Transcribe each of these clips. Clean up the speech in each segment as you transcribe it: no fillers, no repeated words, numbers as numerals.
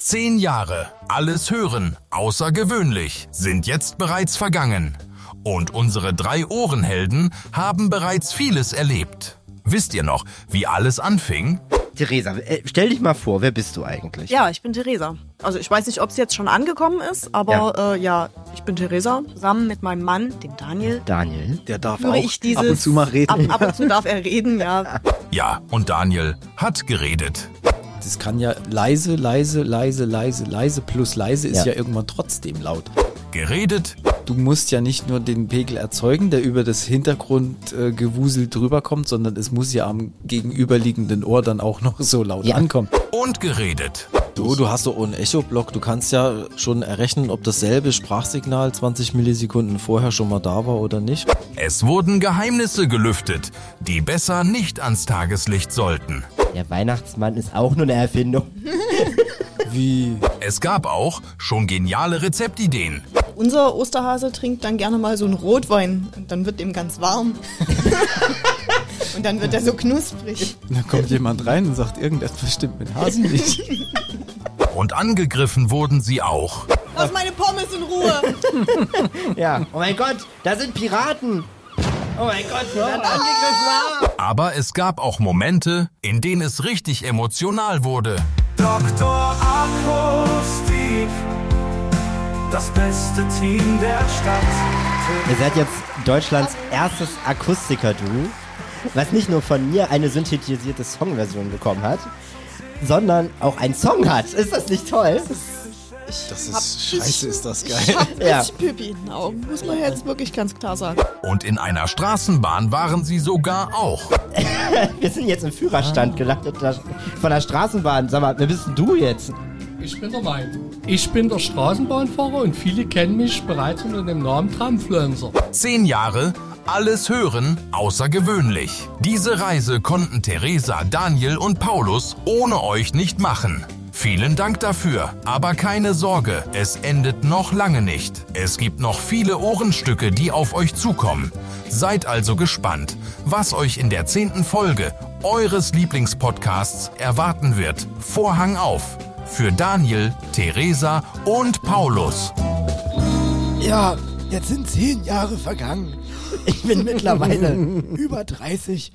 10 Jahre, alles hören, außergewöhnlich, sind jetzt bereits vergangen. Und unsere 3 Ohrenhelden haben bereits vieles erlebt. Wisst ihr noch, wie alles anfing? Theresa, stell dich mal vor, wer bist du eigentlich? Ja, ich bin Theresa. Also ich weiß nicht, ob es jetzt schon angekommen ist, aber ich bin Theresa, zusammen mit meinem Mann, dem Daniel. Daniel? Der darf Führe auch ich dieses, ab und zu mal reden. Ab und zu darf er reden, ja. Ja, und Daniel hat geredet. Das kann ja leise plus leise ist ja irgendwann trotzdem laut. Geredet, Du musst ja nicht nur den Pegel erzeugen, der über das Hintergrundgewusel drüber kommt, sondern es muss ja am gegenüberliegenden Ohr dann auch noch so laut ankommen. und geredet. Du hast doch einen Echoblock, du kannst ja schon errechnen, ob dasselbe Sprachsignal 20 Millisekunden vorher schon mal da war oder nicht. Es wurden Geheimnisse gelüftet, die besser nicht ans Tageslicht sollten. Der Weihnachtsmann ist auch nur eine Erfindung. Wie? Es gab auch schon geniale Rezeptideen. Unser Osterhase trinkt dann gerne mal so einen Rotwein und dann wird ihm ganz warm. Und dann wird er so knusprig. Da kommt jemand rein und sagt, irgendetwas stimmt mit Hasen nicht. Und angegriffen wurden sie auch. Lass meine Pommes in Ruhe. Ja, oh mein Gott, da sind Piraten. Oh mein Gott, wir werden angegriffen. Aber es gab auch Momente, in denen es richtig emotional wurde. Dr. Akustik, das beste Team der Stadt. Ihr seid jetzt Deutschlands erstes Akustiker-Duo, was nicht nur von mir eine synthetisierte Songversion bekommen hat, sondern auch einen Song hat. Ist das nicht toll? Das ist scheiße, ist das geil. Ich hab ein Ja. bisschen Pipi in den Augen, muss man jetzt wirklich ganz klar sagen. Und in einer Straßenbahn waren sie sogar auch. Wir sind jetzt im Führerstand gelandet von der Straßenbahn. Sag mal, wer bist denn du jetzt? Ich bin der Wein. Ich bin der Straßenbahnfahrer und viele kennen mich bereits unter dem Namen Tramfluencer. 10 Jahre, alles hören, außergewöhnlich. Diese Reise konnten Theresa, Daniel und Paulus ohne euch nicht machen. Vielen Dank dafür, aber keine Sorge, es endet noch lange nicht. Es gibt noch viele Ohrenstücke, die auf euch zukommen. Seid also gespannt, was euch in der 10. Folge eures Lieblingspodcasts erwarten wird. Vorhang auf für Daniel, Theresa und Paulus. Ja, jetzt sind 10 Jahre vergangen. Ich bin mittlerweile Über 30.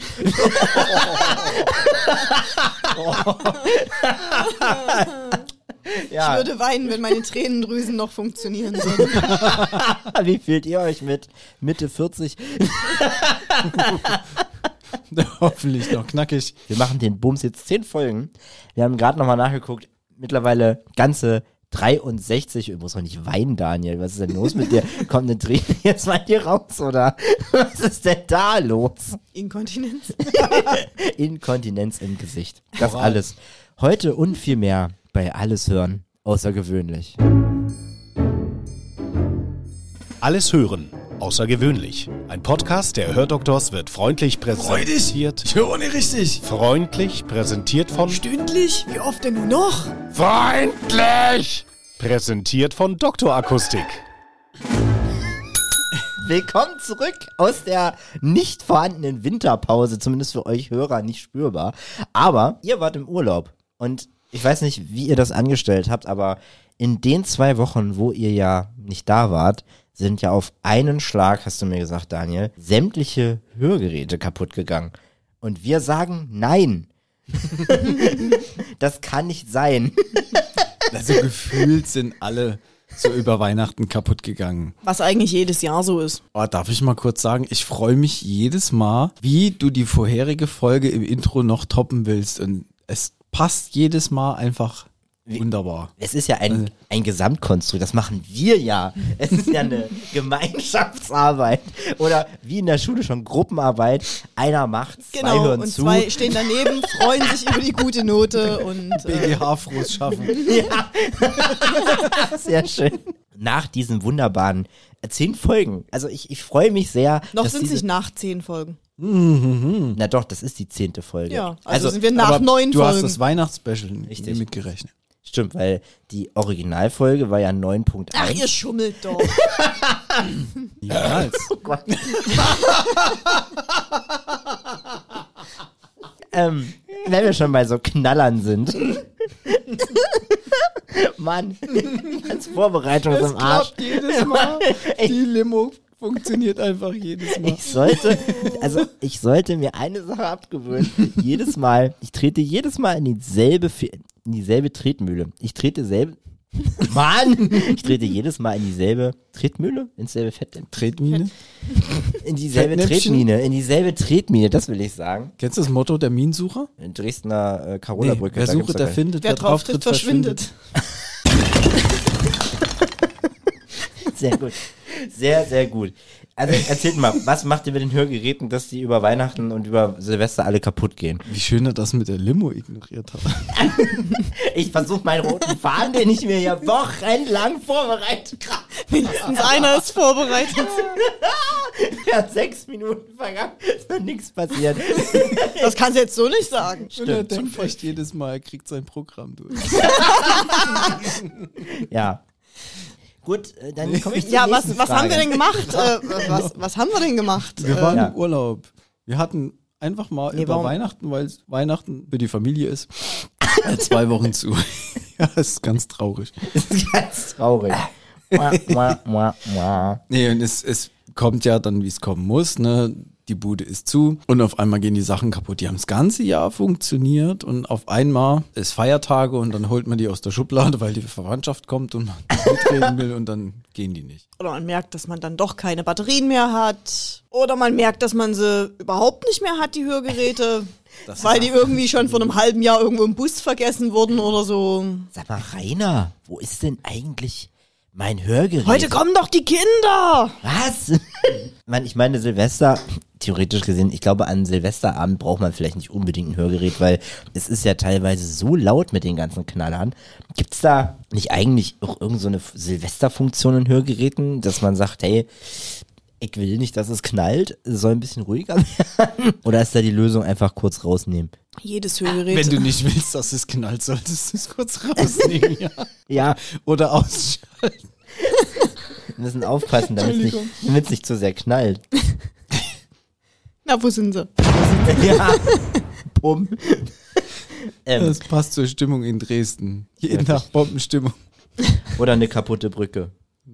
Ich würde weinen, wenn meine Tränendrüsen noch funktionieren würden. Wie fühlt ihr euch mit Mitte 40? Hoffentlich noch knackig. Wir machen den Bums jetzt 10 Folgen. Wir haben gerade nochmal nachgeguckt. Mittlerweile ganze 63. Du musst doch nicht weinen, Daniel. Was ist denn los mit dir? Kommt eine Träne jetzt mal hier raus, oder? Was ist denn da los? Inkontinenz. Inkontinenz im Gesicht. Das alles. Heute und viel mehr bei Alles hören. Außergewöhnlich. Alles hören. Außergewöhnlich. Ein Podcast der Hördoktors wird freundlich präsentiert. Ich höre nicht richtig. Freundlich präsentiert von... Stündlich? Wie oft denn nur noch? Freundlich! Präsentiert von Dr. Akustik. Willkommen zurück aus der nicht vorhandenen Winterpause. Zumindest für euch Hörer nicht spürbar. Aber ihr wart im Urlaub. Und ich weiß nicht, wie ihr das angestellt habt, aber in den 2 Wochen, wo ihr ja nicht da wart, sind ja auf einen Schlag, hast du mir gesagt, Daniel, sämtliche Hörgeräte kaputt gegangen. Und wir sagen nein. Das kann nicht sein. Also gefühlt sind alle so über Weihnachten kaputt gegangen. Was eigentlich jedes Jahr so ist. Oh, darf ich mal kurz sagen, ich freue mich jedes Mal, wie du die vorherige Folge im Intro noch toppen willst. Und es passt jedes Mal einfach wunderbar. Es ist ja ein Gesamtkonstrukt, das machen wir ja. Es ist ja eine Gemeinschaftsarbeit. Oder wie in der Schule schon Gruppenarbeit. Einer macht's, 2 Genau, hören und zu. 2 stehen daneben, freuen sich über die gute Note und BGH-Frohes Schaffen. Ja, sehr schön. Nach diesen wunderbaren 10 Folgen. Also ich freue mich sehr. noch dass sind es nicht nach 10 Folgen. Na doch, das ist die 10. Folge. Ja, also sind wir nach Aber 9 du hast Folgen. das Weihnachtsspecial Richtig. nicht mitgerechnet. Stimmt, weil die Originalfolge war ja 9.1. Ach, ihr schummelt doch. Niemals. Oh Gott. wenn wir schon bei so Knallern sind. Mann, als Vorbereitung ist im Arsch. Klappt jedes Mal. Die Limo funktioniert einfach jedes Mal. Ich sollte mir eine Sache abgewöhnen. Ich trete jedes Mal in dieselbe Tretmühle. Ich trete jedes Mal in dieselbe Tretmühle? Ins selbe Fett? Tretmine? In dieselbe Tretmine, das will ich sagen. Kennst du das Motto der Minensucher? In Dresdner Carola-Brücke. Wer sucht, der findet. Wer drauf tritt, verschwindet. Sehr gut. Sehr, sehr gut. Also erzählt mal, was macht ihr mit den Hörgeräten, dass die über Weihnachten und über Silvester alle kaputt gehen? Wie schön er das mit der Limo ignoriert hat. Ich versuche meinen roten Faden, den ich mir ja wochenlang vorbereitet habe. Mindestens einer ist vorbereitet. Er hat 6 Minuten vergangen, ist noch nichts passiert. Das kannst du jetzt so nicht sagen. Und er denkt echt jedes Mal, er kriegt sein Programm durch. Ja. Gut, dann komme ich zur Ja, nächsten was Frage. haben wir denn gemacht? Was haben wir denn gemacht? Wir waren Ja. im Urlaub. Wir hatten einfach mal über warum? Weihnachten, weil Weihnachten für die Familie ist, 2 Wochen zu. Ja, das ist ganz traurig. Das ist ganz traurig. Nee, und es kommt ja dann, wie es kommen muss, ne? Die Bude ist zu und auf einmal gehen die Sachen kaputt. Die haben das ganze Jahr funktioniert und auf einmal ist Feiertage und dann holt man die aus der Schublade, weil die Verwandtschaft kommt und man mitreden will und dann gehen die nicht. Oder man merkt, dass man dann doch keine Batterien mehr hat. Oder man merkt, dass man sie überhaupt nicht mehr hat, die Hörgeräte. Weil die irgendwie schon vor einem halben Jahr irgendwo im Bus vergessen wurden oder so. Sag mal, Rainer, wo ist denn eigentlich mein Hörgerät? Heute kommen doch die Kinder! Was? Ich meine, Silvester, theoretisch gesehen, ich glaube, an Silvesterabend braucht man vielleicht nicht unbedingt ein Hörgerät, weil es ist ja teilweise so laut mit den ganzen Knallern. Gibt's da nicht eigentlich auch irgend so eine Silvesterfunktion in Hörgeräten, dass man sagt, hey, ich will nicht, dass es knallt, es soll ein bisschen ruhiger werden? Oder ist da die Lösung einfach kurz rausnehmen? Jedes Hörgerät. Wenn du nicht willst, dass es knallt, solltest du es kurz rausnehmen, ja. Ja, Oder ausschalten. wir müssen aufpassen, damit es nicht zu sehr knallt. Na, wo sind sie? Ja, bumm. Das passt zur Stimmung in Dresden. Je nach Bombenstimmung. Oder eine kaputte Brücke.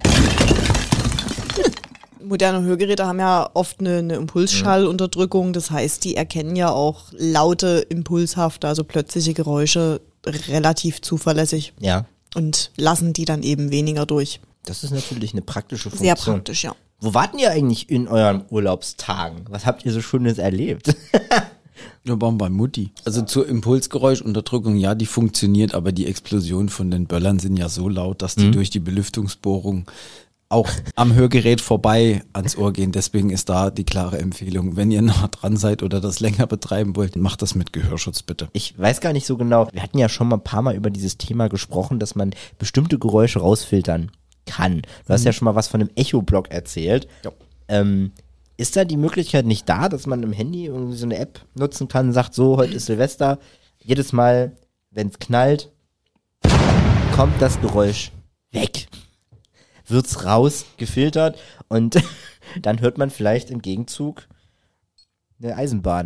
Moderne Hörgeräte haben ja oft eine Impulsschallunterdrückung. Das heißt, die erkennen ja auch laute, impulshafte, also plötzliche Geräusche relativ zuverlässig Ja, und lassen die dann eben weniger durch. das ist natürlich eine praktische Funktion. Sehr praktisch, ja. Wo warten ihr eigentlich in euren Urlaubstagen? Was habt ihr so Schönes erlebt? Wir waren bei Mutti. Also zur Impulsgeräuschunterdrückung, ja, die funktioniert, aber die Explosionen von den Böllern sind ja so laut, dass die durch die Belüftungsbohrung auch am Hörgerät vorbei ans Ohr gehen. Deswegen ist da die klare Empfehlung, wenn ihr nah dran seid oder das länger betreiben wollt, macht das mit Gehörschutz bitte. Ich weiß gar nicht so genau. Wir hatten ja schon mal ein paar Mal über dieses Thema gesprochen, dass man bestimmte Geräusche rausfiltern kann. Du hast ja schon mal was von einem Echo-Block erzählt. Ja. Ist da die Möglichkeit nicht da, dass man im Handy irgendwie so eine App nutzen kann und sagt, so, heute ist Silvester, jedes Mal, wenn es knallt, kommt das Geräusch weg. Wird's raus, gefiltert und dann hört man vielleicht im Gegenzug eine Eisenbahn.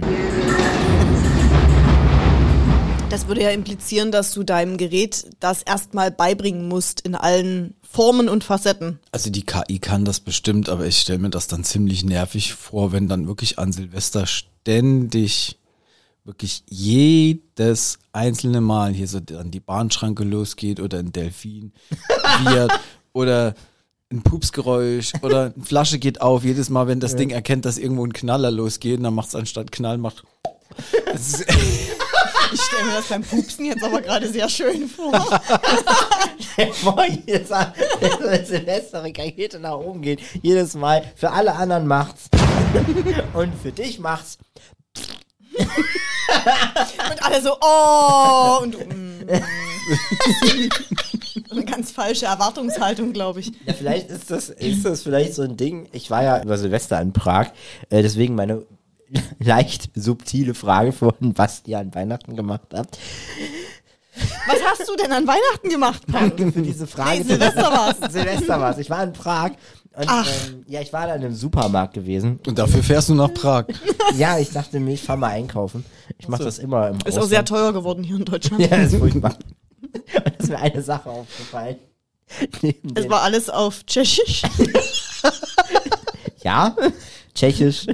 Das würde ja implizieren, dass du deinem Gerät das erstmal beibringen musst in allen Formen und Facetten. Also die KI kann das bestimmt, aber ich stelle mir das dann ziemlich nervig vor, wenn dann wirklich an Silvester ständig wirklich jedes einzelne Mal hier so dann die Bahnschranke losgeht oder ein Delfin wird oder ein Pupsgeräusch oder eine Flasche geht auf. Jedes Mal, wenn das Ding erkennt, dass irgendwo ein Knaller losgeht, dann macht es anstatt Knall, macht... Ich stelle mir das beim Pupsen jetzt aber gerade sehr schön vor. Boah, jedes Mal, wenn Silvester eine Rakete nach oben geht, jedes Mal, für alle anderen macht's. Und für dich macht's. Und alle so, oh, und du, eine ganz falsche Erwartungshaltung, glaube ich. Ja, vielleicht ist das vielleicht so ein Ding. Ich war ja über Silvester in Prag, deswegen meine leicht subtile Frage vorhin, was ihr an Weihnachten gemacht habt. Was hast du denn an Weihnachten gemacht, Paul? Danke für diese Frage. Nee, Silvester war's. Silvester war's. Ich war in Prag Und, ja, ich war da in einem Supermarkt gewesen. Und dafür fährst du nach Prag. Ja, ich dachte mir, ich fahr mal einkaufen. Ich mache das immer im Ist Ausland. auch sehr teuer geworden hier in Deutschland. Ja, ist furchtbar. Und da ist mir eine Sache aufgefallen. Es war alles auf Tschechisch. Ja, Tschechisch.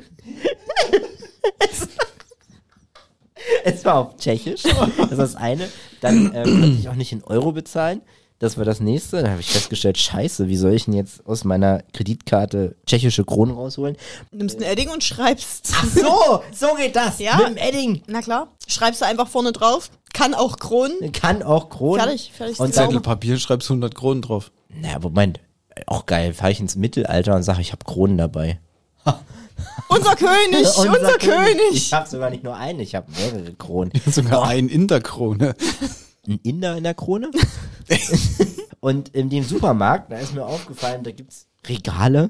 Es war auf Tschechisch, das ist das eine. Dann konnte ich auch nicht in Euro bezahlen. Das war das nächste. Dann habe ich festgestellt, scheiße, wie soll ich denn jetzt aus meiner Kreditkarte tschechische Kronen rausholen? Nimmst ein Edding und schreibst. Ach so geht das. Ja. Mit dem Edding. Na klar. Schreibst du einfach vorne drauf. Kann auch Kronen. Kann auch Kronen. Fertig. Und Zettel Papier, schreibst 100 Kronen drauf. Naja, Moment. Auch geil. Fahre ich ins Mittelalter und sage, ich habe Kronen dabei. Unser König, unser König. Ich habe sogar nicht nur einen, ich habe mehrere Kronen. Sogar einen in der Krone. Ein Inder in der Krone? Und in dem Supermarkt, da ist mir aufgefallen, da gibt's Regale.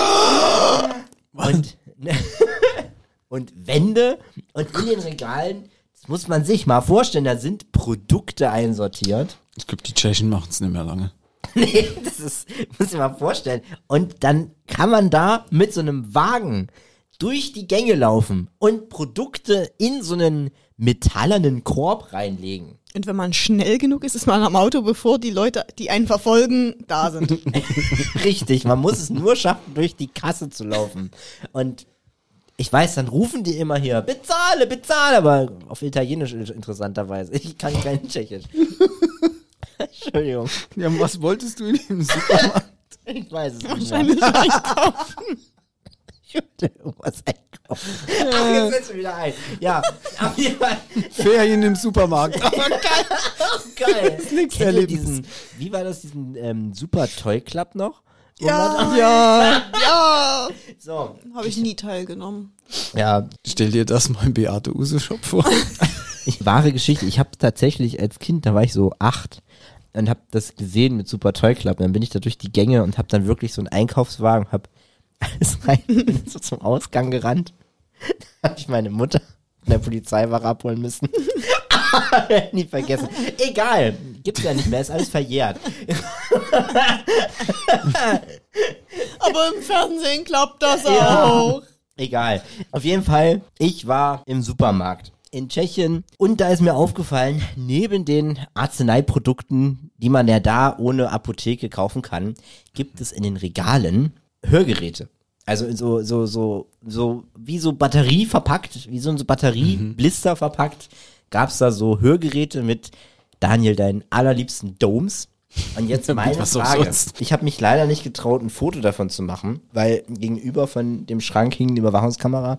Und Wände. Und in den Regalen, das muss man sich mal vorstellen, da sind Produkte einsortiert. Ich glaube, die Tschechen machen es nicht mehr lange. Nee, muss ich mal vorstellen. Und dann kann man da mit so einem Wagen durch die Gänge laufen und Produkte in so einen metallernen Korb reinlegen. Und wenn man schnell genug ist, ist man am Auto, bevor die Leute, die einen verfolgen, da sind. Richtig, man muss es nur schaffen, durch die Kasse zu laufen. Und ich weiß, dann rufen die immer hier, bezahle, aber auf Italienisch interessanterweise. Ich kann kein Tschechisch. Entschuldigung. Ja, was wolltest du in dem Supermarkt? Ich weiß es nicht. Wahrscheinlich einkaufen. Ich wollte irgendwas einkaufen. Ach, jetzt setzt du wieder ein. Ja, auf jeden Fall. Ferien im Supermarkt. Geil. Nichts Kennt ihr Erlebnis. diesen, wie war das, diesen Super Toy Club noch? Ja. So. Habe ich nie teilgenommen. Ja, Stell dir das mal im Beate Use Shop vor. wahre Geschichte. Ich habe tatsächlich als Kind, da war ich so 8 und habe das gesehen mit Super Toy Club. Und dann bin ich da durch die Gänge und habe dann wirklich so einen Einkaufswagen, habe alles rein, bin so zum Ausgang gerannt. Da habe ich meine Mutter von der Polizeiwache abholen müssen. Nie vergessen. Egal, gibt's ja nicht mehr, ist alles verjährt. Aber im Fernsehen klappt das Ja. auch. Egal. Auf jeden Fall, ich war im Supermarkt in Tschechien und da ist mir aufgefallen, neben den Arzneiprodukten, die man ja da ohne Apotheke kaufen kann, gibt es in den Regalen Hörgeräte. Also so wie so Batterie verpackt, wie so ein Batterieblister verpackt, gab's da so Hörgeräte mit Daniel, deinen allerliebsten Domes. Und jetzt meine Was auch Frage. sonst. Ich habe mich leider nicht getraut, ein Foto davon zu machen, weil gegenüber von dem Schrank hing eine Überwachungskamera.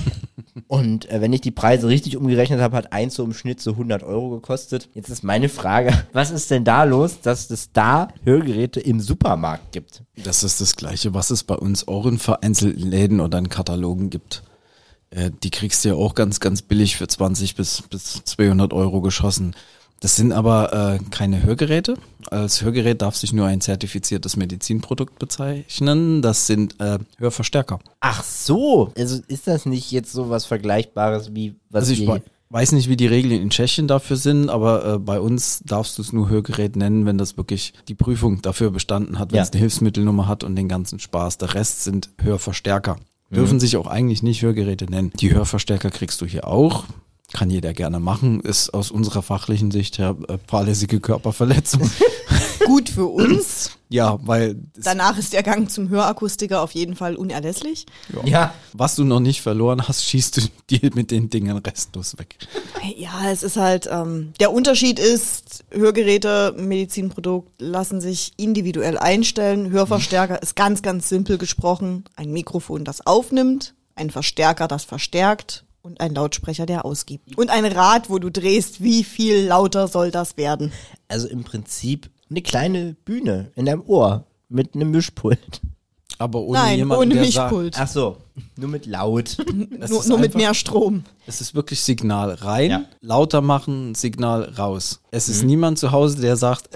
Und wenn ich die Preise richtig umgerechnet habe, hat eins so im Schnitt so 100 € gekostet. Jetzt ist meine Frage, was ist denn da los, dass es da Hörgeräte im Supermarkt gibt? Das ist das Gleiche, was es bei uns auch in vereinzelten Läden oder in Katalogen gibt. Die kriegst du ja auch ganz, ganz billig für 20 bis 200 € geschossen. Das sind aber keine Hörgeräte. Als Hörgerät darf sich nur ein zertifiziertes Medizinprodukt bezeichnen. Das sind Hörverstärker. Ach so, also ist das nicht jetzt so was Vergleichbares wie was Also ich weiß nicht, wie die Regeln in Tschechien dafür sind, aber bei uns darfst du es nur Hörgerät nennen, wenn das wirklich die Prüfung dafür bestanden hat, wenn es eine Hilfsmittelnummer hat und den ganzen Spaß. Der Rest sind Hörverstärker. Dürfen sich auch eigentlich nicht Hörgeräte nennen. Die Hörverstärker kriegst du hier auch. Kann jeder gerne machen, ist aus unserer fachlichen Sicht ja fahrlässige Körperverletzung. Gut für uns. Ja, weil Danach ist der Gang zum Hörakustiker auf jeden Fall unerlässlich. Ja, was du noch nicht verloren hast, schießt du dir mit den Dingen restlos weg. Ja, es ist halt, der Unterschied ist, Hörgeräte, Medizinprodukt lassen sich individuell einstellen. Hörverstärker ist ganz, ganz simpel gesprochen. Ein Mikrofon, das aufnimmt, ein Verstärker, das verstärkt und ein Lautsprecher, der ausgibt. Und ein Rad, wo du drehst, wie viel lauter soll das werden. also im Prinzip eine kleine Bühne in deinem Ohr mit einem Mischpult. Aber ohne Nein, jemanden, ohne der Mischpult. Ach so, nur mit laut. Nur mit einfach- mehr Strom. Es ist wirklich Signal rein, Ja. lauter machen, Signal raus. Es ist niemand zu Hause, der sagt,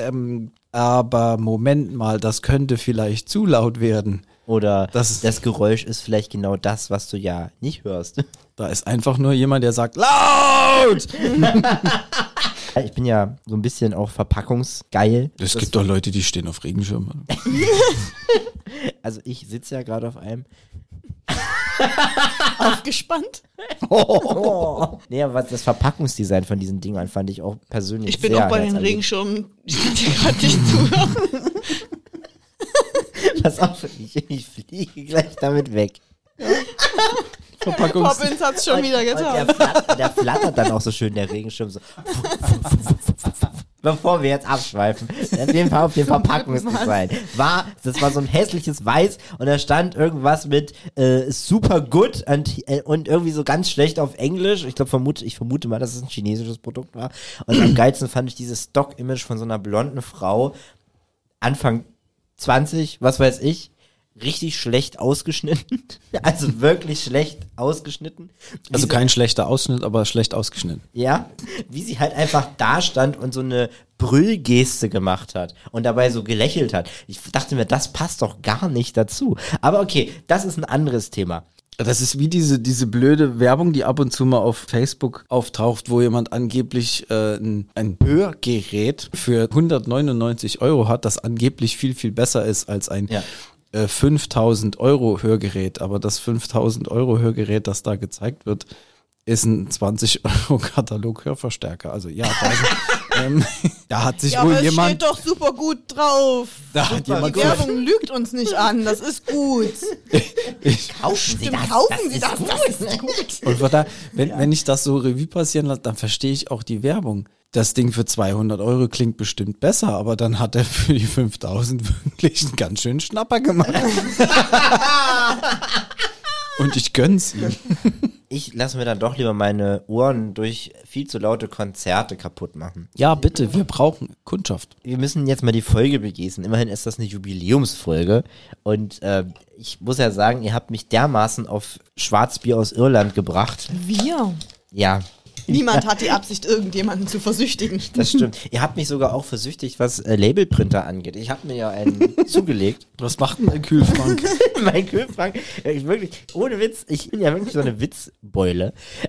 aber Moment mal, das könnte vielleicht zu laut werden. Oder Das- das Geräusch ist vielleicht genau das, was du ja nicht hörst. Da ist einfach nur jemand, der sagt, laut! Ich bin ja so ein bisschen auch verpackungsgeil. Es gibt doch Leute, die stehen auf Regenschirmen. Also ich sitze ja gerade auf einem. Aufgespannt? Nee, aber das Verpackungsdesign von diesen Dingern fand ich auch persönlich Ich bin sehr auch bei den herzerwärmend. Regenschirmen. Ich kann dir gerade nicht zuhören. Pass auf, ich fliege gleich damit weg. Poppins hat's schon wieder getan. Und der flattert dann auch so schön, der Regenschirm. So. Bevor wir jetzt abschweifen, auf dem Verpackungsdesign das war so ein hässliches Weiß und da stand irgendwas mit super good und irgendwie so ganz schlecht auf Englisch. Ich vermute mal, dass es ein chinesisches Produkt war. Und am geilsten fand ich dieses Stock-Image von so einer blonden Frau, Anfang 20, was weiß ich, richtig schlecht ausgeschnitten. Also wirklich schlecht ausgeschnitten. Also kein schlechter Ausschnitt, aber schlecht ausgeschnitten. Ja, wie sie halt einfach da stand und so eine Brüllgeste gemacht hat und dabei so gelächelt hat. Ich dachte mir, das passt doch gar nicht dazu. Aber okay, das ist ein anderes Thema. Das ist wie diese blöde Werbung, die ab und zu mal auf Facebook auftaucht, wo jemand angeblich ein Hörgerät für 199 € hat, das angeblich viel, viel besser ist als ein 5.000 € Hörgerät. Aber das 5.000 € Hörgerät, das da gezeigt wird, ist ein 20 € Katalog-Hörverstärker. Also ja, da hat sich wohl aber jemand... es steht doch super gut drauf. Da hat jemand Die Werbung lügt uns nicht an, das ist gut. Kaufen Sie das. Kaufen Sie das ist gut. Und von da, wenn ich das so Revue passieren lasse, dann verstehe ich auch die Werbung. Das Ding für 200 € klingt bestimmt besser, aber dann hat er für die 5.000 wirklich einen ganz schönen Schnapper gemacht. Und ich gönn's ihm. Ich lasse mir dann doch lieber meine Ohren durch viel zu laute Konzerte kaputt machen. Ja, bitte, wir brauchen Kundschaft. Wir müssen jetzt mal die Folge begießen. Immerhin ist das eine Jubiläumsfolge. Und ich muss ja sagen, ihr habt mich dermaßen auf Schwarzbier aus Irland gebracht. Wir? Ja, Niemand hat die Absicht, irgendjemanden zu versüchtigen. das stimmt. Ihr habt mich sogar auch versüchtigt, was Labelprinter angeht. Ich habe mir ja einen zugelegt. Was macht denn der Kühlschrank? Mein Kühlschrank, ich wirklich, ohne Witz, ich bin ja wirklich so eine Witzbeule.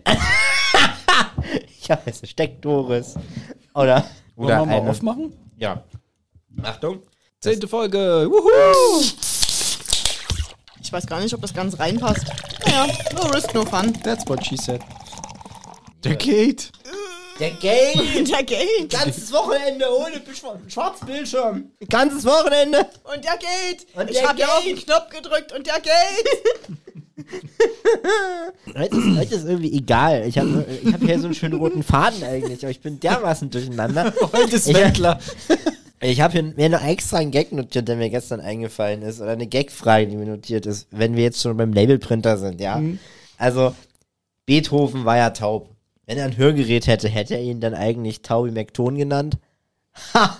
Ich habe jetzt eine Steckdoris. Oder Wollen wir mal eine, aufmachen? Ja. Achtung. 10. Folge. Wuhu! Ich weiß gar nicht, ob das ganz reinpasst. Naja, no risk, no fun. That's what she said. Der geht. Der Game. Der geht. Ganzes Wochenende ohne Schwarzbildschirm. Ganzes Wochenende. Und der geht. Und Ich der habe ja auf den geht. Knopf gedrückt und der geht. Heute ist irgendwie egal. Ich hab hier so einen schönen roten Faden eigentlich, aber ich bin dermaßen durcheinander. Heute ist Wendler. Ich habe mir noch extra einen Gag notiert, der mir gestern eingefallen ist. Oder eine Gagfrage, die mir notiert ist, wenn wir jetzt schon beim Labelprinter sind, ja. Also, Beethoven war ja taub. Wenn er ein Hörgerät hätte, hätte er ihn dann eigentlich Taubi McTone genannt? Ha!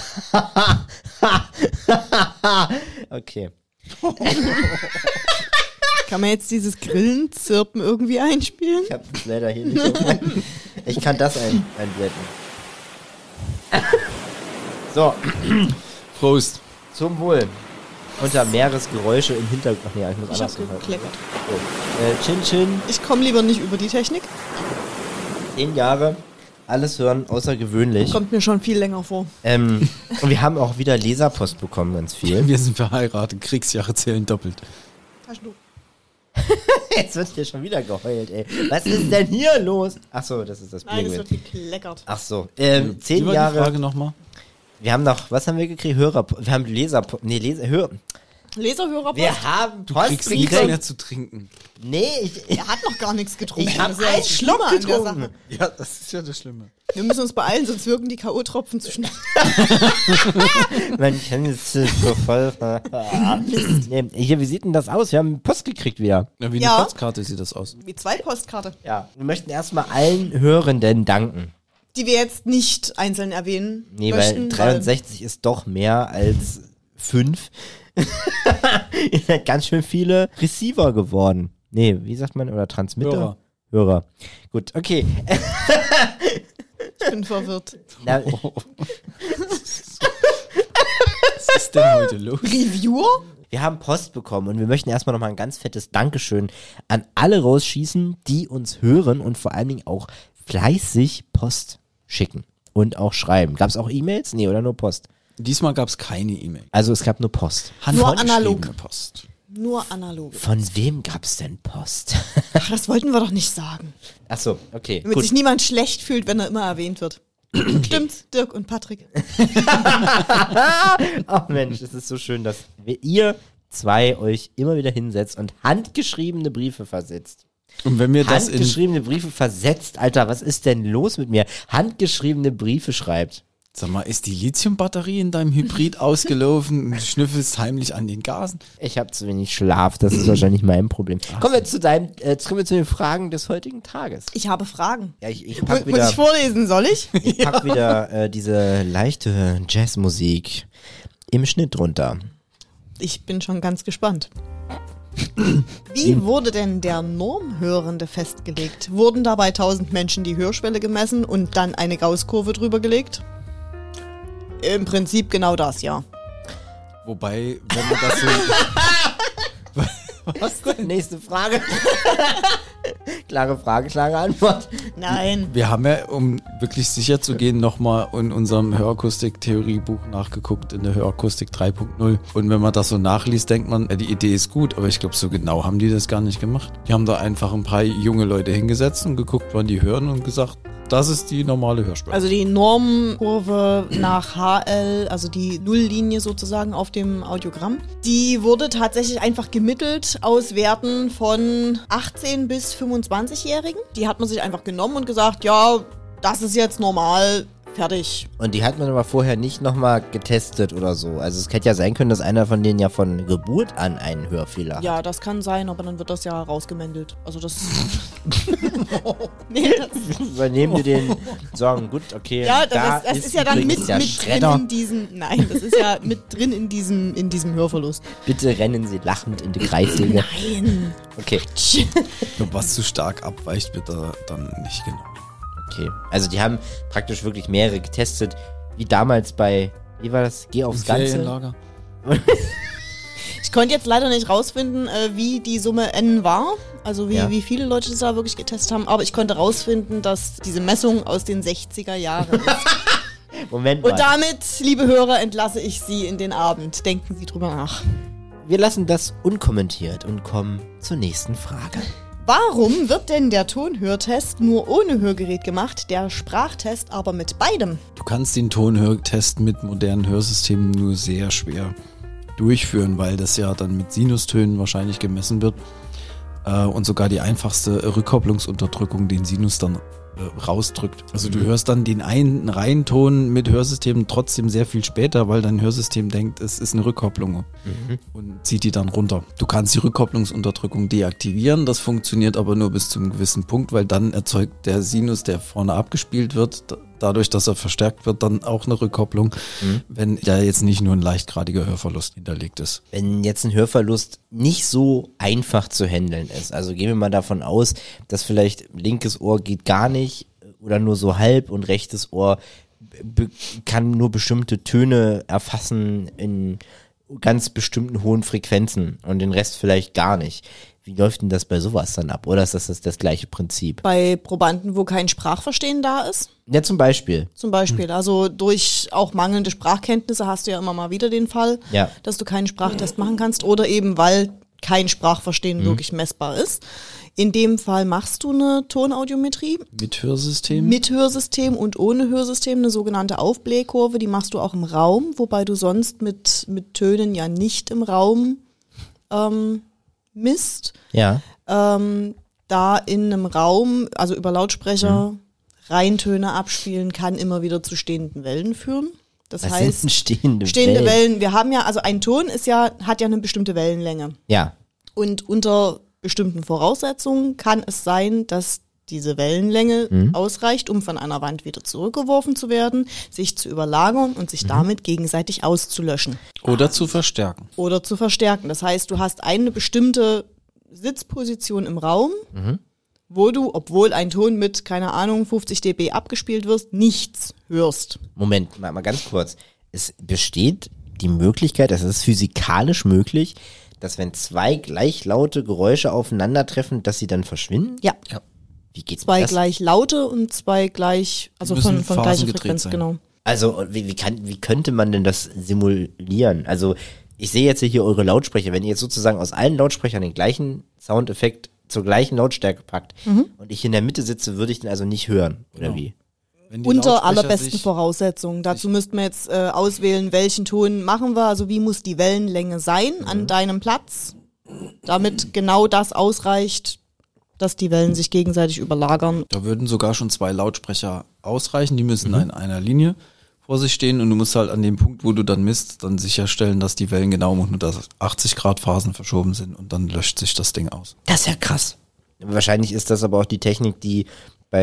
Okay. Kann man jetzt dieses Grillenzirpen irgendwie einspielen? Ich hab das leider hier nicht. Ich kann das einblenden. So, Prost. zum Wohl. Unter Meeresgeräusche im Hintergrund. Ach nee, ich muss Ich hab anders gekleckert. Chin Chin, Ich komme lieber nicht über die Technik. 10 Jahre, alles hören, außergewöhnlich. Kommt mir schon viel länger vor. Und wir haben auch wieder Leserpost bekommen, ganz viel. Wir sind verheiratet, Kriegsjahre zählen doppelt. Taschentuch. Jetzt wird hier schon wieder geheult, ey. Was ist denn hier los? Ach so, das ist das Bier Nein, es gewesen. wird gekleckert. Ach so, Wie 10 war die Jahre. Frage nochmal? Wir haben noch, was haben wir gekriegt? Wir haben Leserhörerpost? Wir haben Du Post kriegst nichts gekriegt. mehr zu trinken. Nee, Er hat noch gar nichts getrunken. ich habe Das ist ja einen das Schlimme Schluck an der getrunken. Sache. Ja, das ist ja das Schlimme. Wir müssen uns beeilen, sonst wirken die K.O.-Tropfen zu schnell. Man kann es so voll. Nee, hier, wie sieht denn das aus? Wir haben Post gekriegt wieder. Ja, wie Ja. eine Postkarte sieht das aus. Wie 2 Postkarte, Ja, wir möchten erstmal allen Hörenden danken. die wir jetzt nicht einzeln erwähnen Nee, möchten. weil 63 ist doch mehr als 5. Ihr seid ganz schön viele Receiver geworden. Nee, wie sagt man? Oder Transmitter? Hörer. Gut, okay. Ich bin verwirrt. Na, Was ist denn heute los? Reviewer? wir haben Post bekommen und wir möchten erstmal nochmal ein ganz fettes Dankeschön an alle rausschießen, die uns hören und vor allen Dingen auch fleißig Post schicken und auch schreiben. Gab es auch E-Mails? Nee, oder nur Post? Diesmal gab es keine E-Mail. Also es gab nur Post. Nur analog. Post. Nur analog. Von wem gab's denn Post? Ach, das wollten wir doch nicht sagen. Ach so, okay. Damit sich niemand schlecht fühlt, wenn er immer erwähnt wird. Stimmt, Dirk und Patrick. Oh Mensch, es ist so schön, dass ihr zwei euch immer wieder hinsetzt und handgeschriebene Briefe versetzt. Und wenn mir das handgeschriebene Briefe versetzt, Alter, was ist denn los mit mir? Handgeschriebene Briefe schreibt. Sag mal, ist die Lithiumbatterie in deinem Hybrid ausgelaufen und du schnüffelst heimlich an den Gasen? Ich habe zu wenig Schlaf, das ist wahrscheinlich mein Problem. Kommen wir zu den Fragen des heutigen Tages. Ich habe Fragen. Ja, ich pack Muss wieder, ich vorlesen, soll ich? ich pack wieder diese leichte Jazzmusik im Schnitt runter. Ich bin schon ganz gespannt. Wie wurde denn der Normhörende festgelegt? Wurden dabei 1000 Menschen die Hörschwelle gemessen und dann eine Gaußkurve drüber gelegt? Im Prinzip genau das, ja. Wobei, wenn man das so... Was? Gut, nächste Frage. Klare Frage, klare Antwort. Nein. Wir haben ja, um wirklich sicher zu gehen, nochmal in unserem Hörakustik-Theoriebuch nachgeguckt, in der Hörakustik 3.0. Und wenn man das so nachliest, denkt man, die Idee ist gut, aber ich glaube, so genau haben die das gar nicht gemacht. Die haben da einfach ein paar junge Leute hingesetzt und geguckt, wann die hören und gesagt, das ist die normale Hörspur. Also die Normkurve nach HL, also die Nulllinie sozusagen auf dem Audiogramm, die wurde tatsächlich einfach gemittelt aus Werten von 18 bis 25-Jährigen. Die hat man sich einfach genommen und gesagt, ja, das ist jetzt normal, fertig. Und die hat man aber vorher nicht nochmal getestet oder so. Also es hätte ja sein können, dass einer von denen ja von Geburt an einen Hörfehler hat. Ja, das kann sein, aber dann wird das ja rausgemändelt. Also das... nee, das Übernehmen wir den, sagen, gut, okay. ja, das ist ja dann mit drin Schredder. in diesem... Nein, das ist ja mit drin in diesem Hörverlust. Bitte rennen Sie lachend in die Kreissäge. Nein. Okay. Was zu stark abweicht, wird da dann nicht genommen. Okay. Also die haben praktisch wirklich mehrere getestet, wie damals bei, wie war das? Geh aufs Ganze. Ferienlager. Ich konnte jetzt leider nicht rausfinden, wie die Summe N war, also wie viele Leute das da wirklich getestet haben, aber ich konnte rausfinden, dass diese Messung aus den 60er Jahren ist. Moment mal. Und damit, liebe Hörer, entlasse ich Sie in den Abend. Denken Sie drüber nach. Wir lassen das unkommentiert und kommen zur nächsten Frage. Warum wird denn der Tonhörtest nur ohne Hörgerät gemacht, der Sprachtest aber mit beidem? Du kannst den Tonhörtest mit modernen Hörsystemen nur sehr schwer durchführen, weil das ja dann mit Sinustönen wahrscheinlich gemessen wird und sogar die einfachste Rückkopplungsunterdrückung den Sinus dann rausdrückt. Also du hörst dann den einen Reihenton mit Hörsystemen trotzdem sehr viel später, weil dein Hörsystem denkt, es ist eine Rückkopplung und zieht die dann runter. Du kannst die Rückkopplungsunterdrückung deaktivieren, das funktioniert aber nur bis zu einem gewissen Punkt, weil dann erzeugt der Sinus, der vorne abgespielt wird, dadurch, dass er verstärkt wird, dann auch eine Rückkopplung, wenn da jetzt nicht nur ein leichtgradiger Hörverlust hinterlegt ist. Wenn jetzt ein Hörverlust nicht so einfach zu handeln ist, also gehen wir mal davon aus, dass vielleicht linkes Ohr geht gar nicht oder nur so halb und rechtes Ohr kann nur bestimmte Töne erfassen in ganz bestimmten hohen Frequenzen und den Rest vielleicht gar nicht. Wie läuft denn das bei sowas dann ab? Oder ist das gleiche Prinzip? Bei Probanden, wo kein Sprachverstehen da ist? Ja, zum Beispiel. Zum Beispiel. Also durch auch mangelnde Sprachkenntnisse hast du ja immer mal wieder den Fall, dass du keinen Sprachtest machen kannst oder eben weil kein Sprachverstehen wirklich messbar ist. In dem Fall machst du eine Tonaudiometrie. Mit Hörsystem? Mit Hörsystem und ohne Hörsystem, eine sogenannte Aufblähkurve, die machst du auch im Raum, wobei du sonst mit Tönen ja nicht im Raum misst. Ja. Da in einem Raum, also über Lautsprecher, Reintöne abspielen, kann immer wieder zu stehenden Wellen führen. Das Was heißt, sind stehende Wellen. Wir haben ja, also ein Ton hat ja eine bestimmte Wellenlänge. Ja. Und unter bestimmten Voraussetzungen kann es sein, dass diese Wellenlänge ausreicht, um von einer Wand wieder zurückgeworfen zu werden, sich zu überlagern und sich damit gegenseitig auszulöschen. Oder zu verstärken. Oder zu verstärken. Das heißt, du hast eine bestimmte Sitzposition im Raum, wo du, obwohl ein Ton mit, keine Ahnung, 50 dB abgespielt wird, nichts hörst. Moment, mal ganz kurz. Es besteht die Möglichkeit, es ist physikalisch möglich, dass wenn zwei gleich laute Geräusche aufeinandertreffen, dass sie dann verschwinden? Ja. Wie geht's Zwei das? gleich laute und zwei gleich, also Müssen von gleicher phasengedreht Frequenz, sein. genau. Also, wie könnte man denn das simulieren? Also, ich sehe jetzt hier eure Lautsprecher. Wenn ihr jetzt sozusagen aus allen Lautsprechern den gleichen Soundeffekt zur gleichen Lautstärke packt und ich in der Mitte sitze, würde ich den also nicht hören, oder wie? Wenn die Unter Lautsprecher allerbesten sich- Voraussetzungen. Dazu müssten wir jetzt auswählen, welchen Ton machen wir. Also wie muss die Wellenlänge sein an deinem Platz, damit genau das ausreicht, dass die Wellen sich gegenseitig überlagern. Da würden sogar schon 2 Lautsprecher ausreichen, die müssen in einer Linie vor sich stehen und du musst halt an dem Punkt, wo du dann misst, dann sicherstellen, dass die Wellen genau um 180 Grad Phasen verschoben sind und dann löscht sich das Ding aus. Das ist ja krass. Wahrscheinlich ist das aber auch die Technik, die bei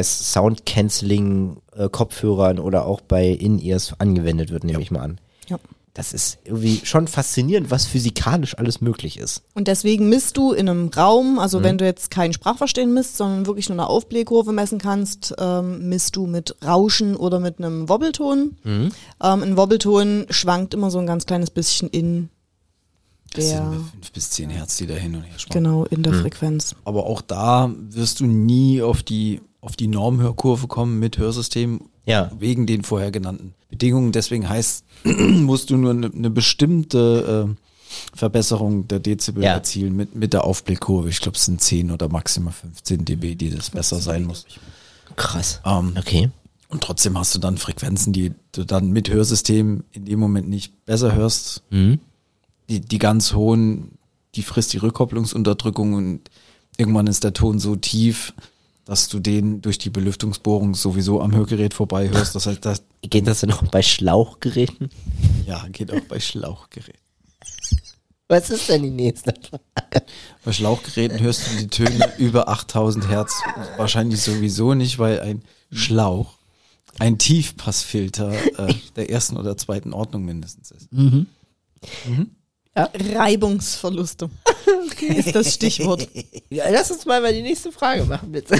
Sound-Canceling-Kopfhörern oder auch bei In-Ears angewendet wird, nehme ich mal an. Ja. Das ist irgendwie schon faszinierend, was physikalisch alles möglich ist. Und deswegen misst du in einem Raum, also wenn du jetzt kein Sprachverstehen misst, sondern wirklich nur eine Aufblähkurve messen kannst, misst du mit Rauschen oder mit einem Wobbelton. Ein Wobbelton schwankt immer so ein ganz kleines bisschen in Das der, sind 5 bis 10 Hertz, die da hin und her schwanken. genau, in der Frequenz. Aber auch da wirst du nie auf die Normhörkurve kommen mit Hörsystem, Ja. wegen den vorher genannten Bedingungen. Deswegen musst du nur eine bestimmte Verbesserung der Dezibel erzielen mit der Aufblickkurve. Ich glaube, es sind 10 oder maximal 15 dB, die das besser sein muss. Krass. Ähm, Okay. Und trotzdem hast du dann Frequenzen, die du dann mit Hörsystem in dem Moment nicht besser hörst. Die ganz hohen, die frisst die Rückkopplungsunterdrückung und irgendwann ist der Ton so tief, dass du den durch die Belüftungsbohrung sowieso am Hörgerät vorbei hörst. Das heißt, Geht das denn auch bei Schlauchgeräten? ja, geht auch bei Schlauchgeräten. Was ist denn die nächste Frage? Bei Schlauchgeräten hörst du die Töne über 8000 Hertz wahrscheinlich sowieso nicht, weil ein Schlauch ein Tiefpassfilter der ersten oder zweiten Ordnung mindestens ist. Reibungsverluste ist das Stichwort. Ja, lass uns mal die nächste Frage machen, bitte.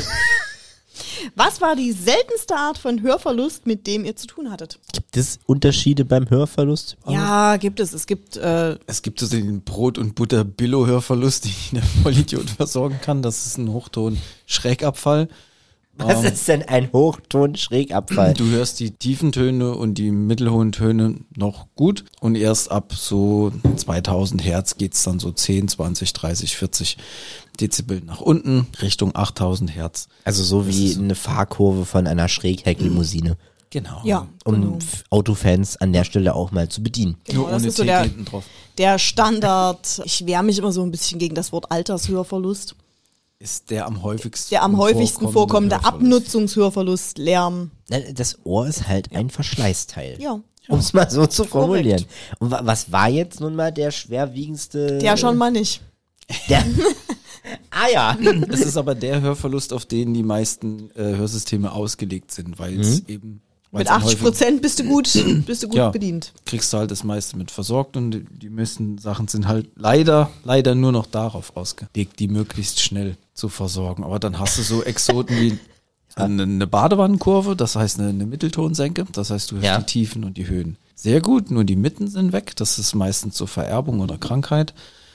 Was war die seltenste Art von Hörverlust, mit dem ihr zu tun hattet? Gibt es Unterschiede beim Hörverlust? Ja, gibt es. Es gibt Es gibt so den Brot- und Butter-Billo-Hörverlust, den der Vollidiot versorgen kann. Das ist ein Hochton-Schrägabfall. Was ist denn ein Hochton-Schrägabfall? Du hörst die tiefen Töne und die mittelhohen Töne noch gut und erst ab so 2000 Hertz geht's dann so 10, 20, 30, 40 Dezibel nach unten Richtung 8000 Hertz. Also so wie eine Fahrkurve von einer Schräghecklimousine. Genau. ja, Um genau. Autofans an der Stelle auch mal zu bedienen. Nur das ohne ist so Theke hinten drauf. der Standard. Ich wehre mich immer so ein bisschen gegen das Wort Altershörverlust. Ist der am häufigsten Der am häufigsten vorkommende Hörverlust. Abnutzungshörverlust, Lärm. Das Ohr ist halt ein Verschleißteil. Ja. Um es mal so zu formulieren. Und was war jetzt nun mal der schwerwiegendste? Der schon mal nicht. Der ah ja. Es ist aber der Hörverlust, auf den die meisten Hörsysteme ausgelegt sind, weil es eben Mit 80% bist du gut Ja. bedient. kriegst du halt das meiste mit versorgt und die meisten Sachen sind halt leider nur noch darauf ausgelegt, die möglichst schnell zu versorgen. Aber dann hast du so Exoten wie eine Badewannenkurve, das heißt eine Mitteltonsenke, das heißt du hörst Ja. die Tiefen und die Höhen sehr gut, nur die Mitten sind weg, das ist meistens so Vererbung oder Krankheit.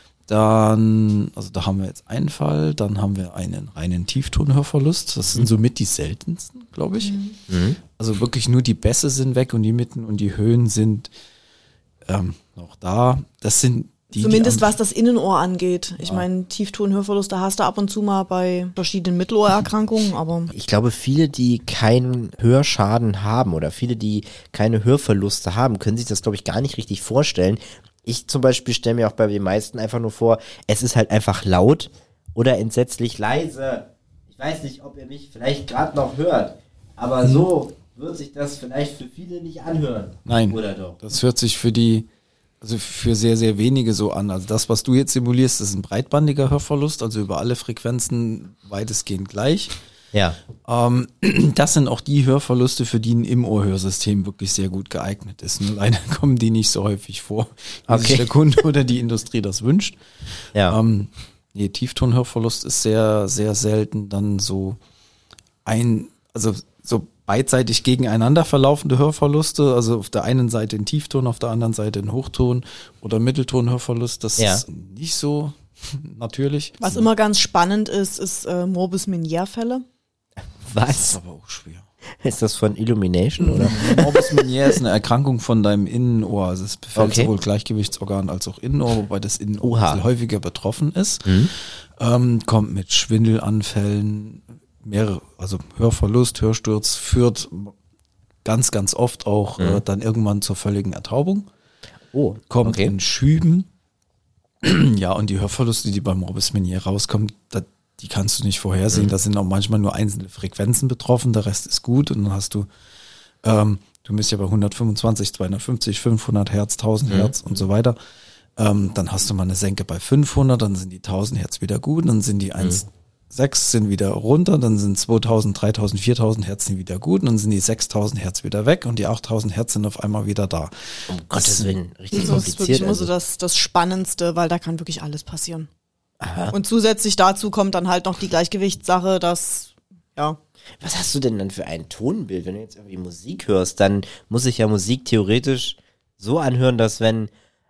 Dann, also da haben wir jetzt einen Fall, dann haben wir einen reinen Tieftonhörverlust, das sind somit die seltensten, glaube ich. Also wirklich nur die Bässe sind weg und die Mitten und die Höhen sind noch da. Das sind die, Zumindest die am- was das Innenohr angeht. Ich meine, Tieftonhörverlust, da hast du ab und zu mal bei verschiedenen Mittelohrerkrankungen, aber Ich glaube, viele, die keinen Hörschaden haben oder viele, die keine Hörverluste haben, können sich das, glaube ich, gar nicht richtig vorstellen. Ich zum Beispiel stelle mir auch bei den meisten einfach nur vor, es ist halt einfach laut oder entsetzlich leise. Ich weiß nicht, ob ihr mich vielleicht gerade noch hört, aber so wird sich das vielleicht für viele nicht anhören. Nein, Oder doch? das hört sich für sehr, sehr wenige so an. Also das, was du jetzt simulierst, ist ein breitbandiger Hörverlust, also über alle Frequenzen weitestgehend gleich. Ja. Das sind auch die Hörverluste, für die ein Im-Ohr-Hörsystem wirklich sehr gut geeignet ist. Nur leider kommen die nicht so häufig vor, wie sich Okay. der Kunde oder die Industrie das wünscht. Ja. Nee, Tieftonhörverlust ist sehr, sehr selten. Dann so so beidseitig gegeneinander verlaufende Hörverluste. Also auf der einen Seite ein Tiefton, auf der anderen Seite ein Hochton- oder Mitteltonhörverlust. Das Ja. ist nicht so natürlich. was immer ganz spannend ist Morbus Meniere-Fälle. Das ist Was? aber auch schwer. Ist das von Illumination oder? Morbus Meniere ist eine Erkrankung von deinem Innenohr. Also es befällt Okay. sowohl Gleichgewichtsorgan als auch Innenohr, wobei das Innenohr Oha. ein bisschen häufiger betroffen ist. Kommt mit Schwindelanfällen, also Hörverlust, Hörsturz, führt ganz, ganz oft auch dann irgendwann zur völligen Ertaubung. Oh, Kommt okay. in Schüben. Ja, und die Hörverluste, die beim Morbus Meniere rauskommen, die kannst du nicht vorhersehen. Da sind auch manchmal nur einzelne Frequenzen betroffen, der Rest ist gut. Und dann hast du, du bist ja bei 125, 250, 500 Hertz, 1000 Hertz und so weiter. Dann hast du mal eine Senke bei 500, dann sind die 1000 Hertz wieder gut, dann sind die 1,6 sind wieder runter, dann sind 2000, 3000, 4000 Hertz sind wieder gut und dann sind die 6000 Hertz wieder weg und die 8000 Hertz sind auf einmal wieder da. Um Gottes Willen, richtig Das ist wirklich kompliziert. immer so Also. das Spannendste, weil da kann wirklich alles passieren. Aha. Und zusätzlich dazu kommt dann halt noch die Gleichgewichtssache, dass, ja. Was hast du denn dann für ein Tonbild? Wenn du jetzt irgendwie Musik hörst, dann muss ich ja Musik theoretisch so anhören, dass wenn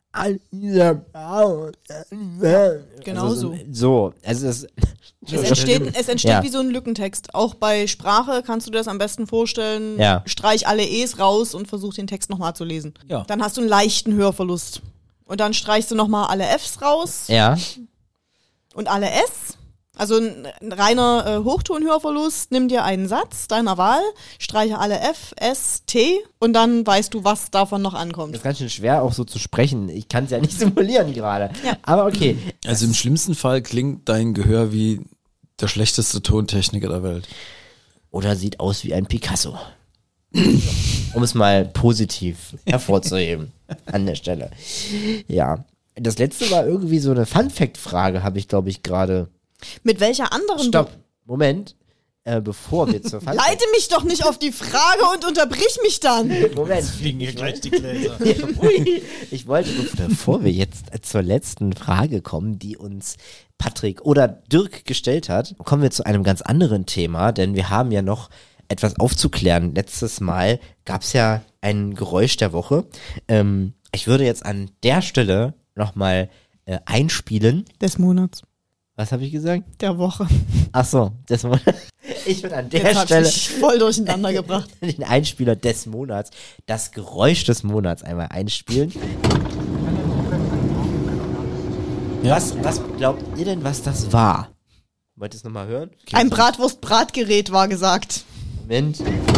Genau also so. Also es Es entsteht Ja. wie so ein Lückentext. Auch bei Sprache kannst du dir das am besten vorstellen. Ja. Streich alle E's raus und versuch den Text nochmal zu lesen. Ja. Dann hast du einen leichten Hörverlust. Und dann streichst du nochmal alle F's raus ja, und alle S. Also ein reiner Hochtonhörverlust, nimm dir einen Satz deiner Wahl, streiche alle F, S, T und dann weißt du, was davon noch das ankommt. ist ganz schön schwer auch so zu sprechen. Ich kann es ja nicht simulieren gerade. Ja. Aber okay. Also im schlimmsten Fall klingt dein Gehör wie der schlechteste Tontechniker der Welt. Oder sieht aus wie ein Picasso. Um es mal positiv hervorzuheben an der Stelle. Ja. Das letzte war irgendwie so eine Fun-Fact-Frage, habe ich, glaube ich, gerade. Mit welcher anderen... Stopp. Moment. Bevor wir zur Fun-Fact... Leite mich doch nicht auf die Frage und unterbrich mich dann. Moment. Fliegen hier gleich die Gläser. Ui. Ich wollte, bevor wir jetzt zur letzten Frage kommen, die uns Patrick oder Dirk gestellt hat, kommen wir zu einem ganz anderen Thema, denn wir haben ja noch etwas aufzuklären. Letztes Mal gab es ja ein Geräusch der Woche. Ich würde jetzt an der Stelle nochmal einspielen. Des Monats. Was habe ich gesagt? Der Woche. Ach so, des Monats. Ich würde an der Jetzt hab Stelle ich voll durcheinander gebracht. den Einspieler des Monats, das Geräusch des Monats einmal einspielen. Ja. Was glaubt ihr denn, was das war? Wollt ihr es nochmal hören? Ein Bratwurst-Bratgerät war gesagt. Moment.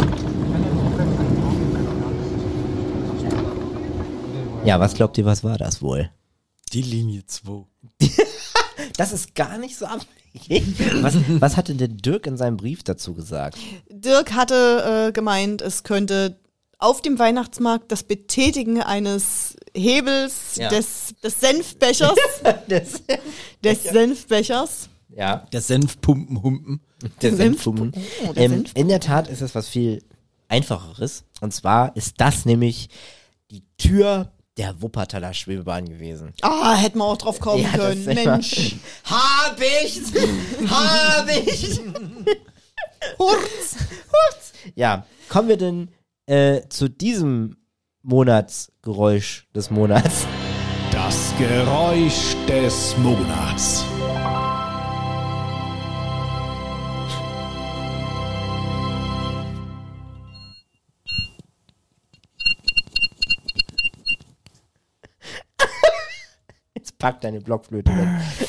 Ja, was glaubt ihr, was war das wohl? Die Linie 2. Das ist gar nicht so abwegig. Was hatte denn Dirk in seinem Brief dazu gesagt? Dirk hatte gemeint, es könnte auf dem Weihnachtsmarkt das Betätigen eines Hebels Ja. des Senfbechers, des Senfbechers. Ja, Der Senfpumpenhumpen. der Senf- Senfpumpen. Oh, der Senf- In der Tat ist es was viel Einfacheres. Und zwar ist das nämlich die Tür der Wuppertaler Schwebebahn gewesen. Ah, hätten wir auch drauf kommen Ja, das können. ist immer- Mensch. Hab ich! Hurz. Ja, kommen wir denn zu diesem Monatsgeräusch des Monats? Das Geräusch des Monats. Jetzt pack deine Blockflöte weg.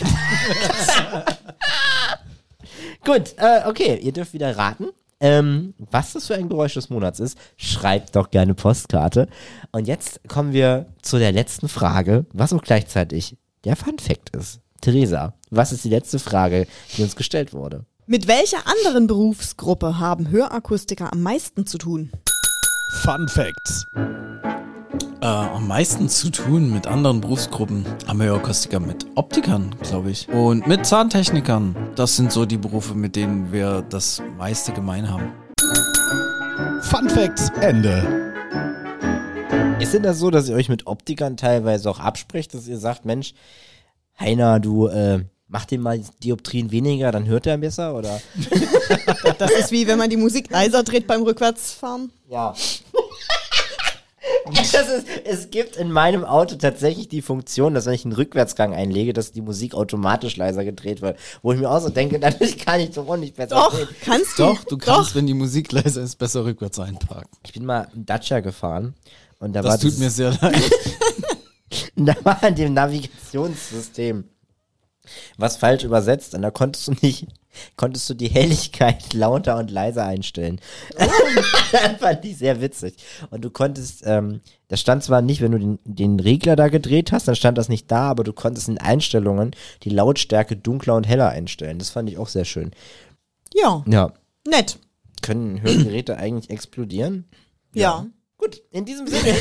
Gut, okay, ihr dürft wieder raten. Was das für ein Geräusch des Monats ist, schreibt doch gerne Postkarte. Und jetzt kommen wir zu der letzten Frage, was auch gleichzeitig der Fun-Fact ist. Theresa, was ist die letzte Frage, die uns gestellt wurde? Mit welcher anderen Berufsgruppe haben Hörakustiker am meisten zu tun? Fun Facts. Am meisten zu tun mit anderen Berufsgruppen haben wir ja Akustiker mit Optikern, glaube ich. Und mit Zahntechnikern. Das sind so die Berufe, mit denen wir das meiste gemein haben. Fun Facts Ende. Ist denn das so, dass ihr euch mit Optikern teilweise auch absprecht, dass ihr sagt, Mensch, Heiner, du mach dem mal Dioptrien weniger, dann hört er besser, oder? Das ist wie wenn man die Musik leiser dreht beim Rückwärtsfahren. Ja. Es gibt in meinem Auto tatsächlich die Funktion, dass wenn ich einen Rückwärtsgang einlege, dass die Musik automatisch leiser gedreht wird. Wo ich mir auch so denke, dadurch kann ich doch auch nicht besser Doch, reden. kannst du. Doch, du kannst, wenn die Musik leiser ist, besser rückwärts einparken. Ich bin mal einen Dacia gefahren und da Das tut mir sehr leid. da war an dem Navigationssystem was falsch übersetzt und da konntest du die Helligkeit lauter und leiser einstellen. Das fand ich sehr witzig. Und du konntest, das stand zwar nicht, wenn du den Regler da gedreht hast, dann stand das nicht da, aber du konntest in Einstellungen die Lautstärke dunkler und heller einstellen. Das fand ich auch sehr schön. Ja, Ja. nett. Können Hörgeräte eigentlich explodieren? Ja. Gut, in diesem Sinne.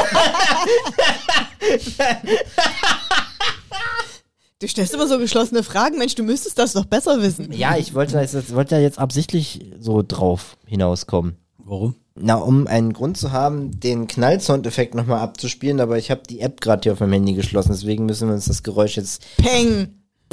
Du stellst immer so geschlossene Fragen. Mensch, du müsstest das doch besser wissen. Ja, ich wollte ja jetzt absichtlich so drauf hinauskommen. Warum? Na, um einen Grund zu haben, den Knallsoundeffekt nochmal abzuspielen, aber ich habe die App gerade hier auf meinem Handy geschlossen, deswegen müssen wir uns das Geräusch jetzt Peng.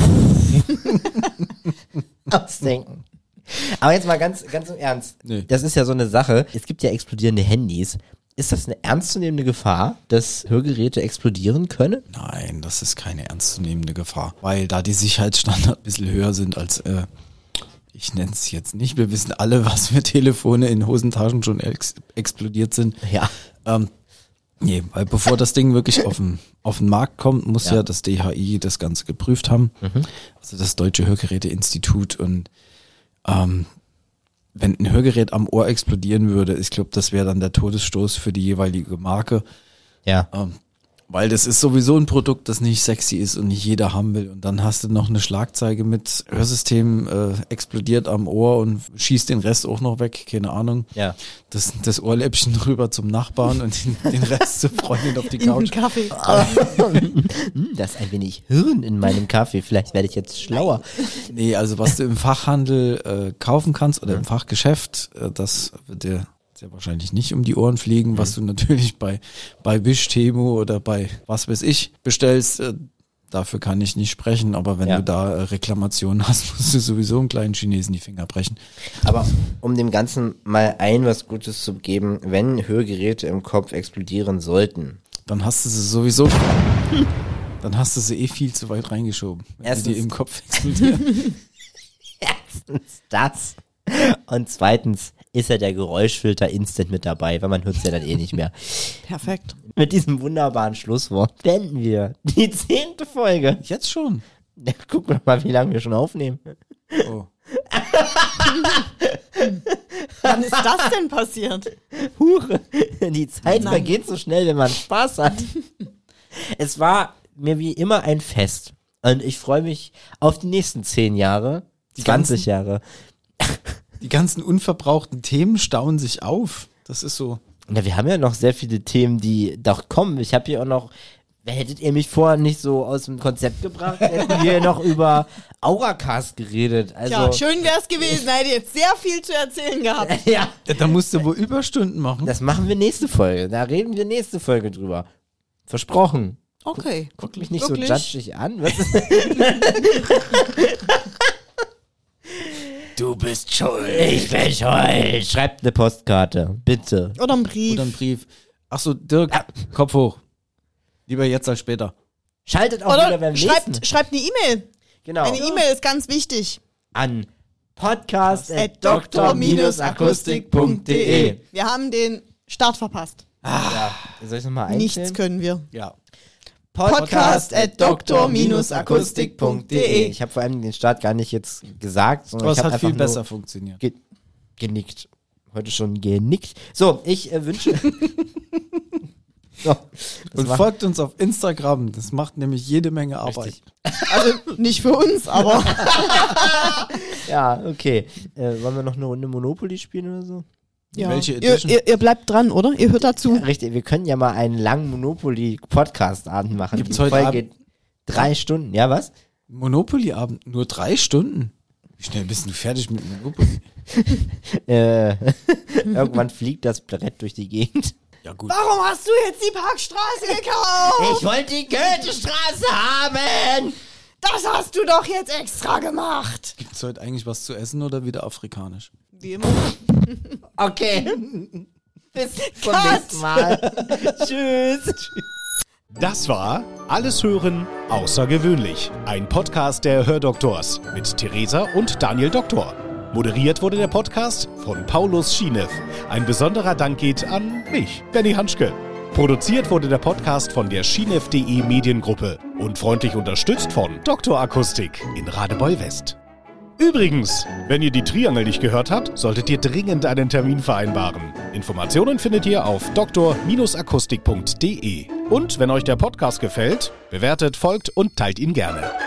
ausdenken. Aber jetzt mal ganz im Ernst. Nee. Das ist ja so eine Sache. Es gibt ja explodierende Handys. Ist das eine ernstzunehmende Gefahr, dass Hörgeräte explodieren können? Nein, das ist keine ernstzunehmende Gefahr, weil da die Sicherheitsstandards ein bisschen höher sind als, ich nenne es jetzt nicht, wir wissen alle, was für Telefone in Hosentaschen schon explodiert sind. Ja. Nee, weil bevor das Ding wirklich auf den Markt kommt, muss ja das DHI das Ganze geprüft haben, also das Deutsche Hörgeräteinstitut und wenn ein Hörgerät am Ohr explodieren würde, ich glaube, das wäre dann der Todesstoß für die jeweilige Marke. Ja. Weil das ist sowieso ein Produkt, das nicht sexy ist und nicht jeder haben will. Und dann hast du noch eine Schlagzeile mit Hörsystem explodiert am Ohr und schießt den Rest auch noch weg, keine Ahnung. Ja. Das Ohrläppchen rüber zum Nachbarn und den Rest zur Freundin auf die In den Couch. Kaffee. Da ist ein wenig Hirn in meinem Kaffee. Vielleicht werde ich jetzt schlauer. Nee, also was du im Fachhandel kaufen kannst oder im Fachgeschäft, das wird dir sehr wahrscheinlich nicht um die Ohren fliegen, was du natürlich bei Wish, Temu oder bei was weiß ich bestellst. Dafür kann ich nicht sprechen, aber wenn du da Reklamationen hast, musst du sowieso einen kleinen Chinesen die Finger brechen. Aber um dem Ganzen mal was Gutes zu geben, wenn Hörgeräte im Kopf explodieren sollten. Dann hast du sie sowieso, dann hast du sie viel zu weit reingeschoben, wenn sie dir im Kopf explodieren. Erstens das und zweitens ist ja der Geräuschfilter instant mit dabei, weil man hört es ja dann eh nicht mehr. Perfekt. Mit diesem wunderbaren Schlusswort beenden wir die 10. Folge. Jetzt schon? Ja, guck mal, wie lange wir schon aufnehmen. Oh. Wann ist das denn passiert? Hure, die Zeit vergeht so schnell, wenn man Spaß hat. Es war mir wie immer ein Fest. Und ich freue mich auf die nächsten 10 Jahre, 20 Jahre. Die ganzen unverbrauchten Themen stauen sich auf. Das ist so. Na, wir haben ja noch sehr viele Themen, die doch kommen. Ich habe hier auch noch, hättet ihr mich vorher nicht so aus dem Konzept gebracht, hätten wir noch über Auracast geredet. Also, Ja, schön wär's gewesen. Da hätte ich jetzt sehr viel zu erzählen gehabt. ja, Da musst du wohl Überstunden machen. das machen wir nächste Folge. Da reden wir nächste Folge drüber. Versprochen. Okay. Guck mich nicht Wirklich? so judgig an. Was ist Du bist schuld. Ich bin schuld. Schreibt eine Postkarte, bitte. Oder ein Brief. Oder ein Brief. Ach so, Dirk, Kopf hoch. Lieber jetzt als später. Schaltet auch wieder Oder beim nächsten. schreibt eine E-Mail. Genau. Eine E-Mail ist ganz wichtig. An podcast@dr-akustik.de. Wir haben den Start verpasst. Ja, soll ich nochmal einstellen? Nichts können wir. Ja. podcast@dr-akustik.de. Ich habe vor allem den Start gar nicht jetzt gesagt, sondern Aber ich es habe hat viel einfach besser nur funktioniert. genickt. Heute schon genickt. So, ich wünsche... so, das Und war- folgt uns auf Instagram. Das macht nämlich jede Menge Arbeit. Richtig. Also nicht für uns, aber Ja, okay. Wollen wir noch eine Runde Monopoly spielen oder so? ja. Welche ihr, Edition? ihr bleibt dran, oder? Ihr hört dazu. Richtig, wir können ja mal einen langen Monopoly-Podcast-Abend machen. Gibt's Die heute Folge Abend? geht 3 Stunden. Ja, was? Monopoly-Abend, nur 3 Stunden. Wie schnell bist du fertig mit Monopoly? Irgendwann fliegt das Brett durch die Gegend. Ja gut. Warum hast du jetzt die Parkstraße gekauft? Ich wollte die Goethestraße haben! Das hast du doch jetzt extra gemacht. Gibt's heute eigentlich was zu essen oder wieder afrikanisch? Wie immer. Okay. Bis zum nächsten Mal. Tschüss. Das war Alles hören, außergewöhnlich. Ein Podcast der Hördoktors mit Theresa und Daniel Doktor. Moderiert wurde der Podcast von Paulus Schienew. Ein besonderer Dank geht an mich, Benny Hanschke. Produziert wurde der Podcast von der Schienew.de Mediengruppe und freundlich unterstützt von Dr. Akustik in Radebeul West. Übrigens, wenn ihr die Triangel nicht gehört habt, solltet ihr dringend einen Termin vereinbaren. Informationen findet ihr auf dr-akustik.de. Und wenn euch der Podcast gefällt, bewertet, folgt und teilt ihn gerne.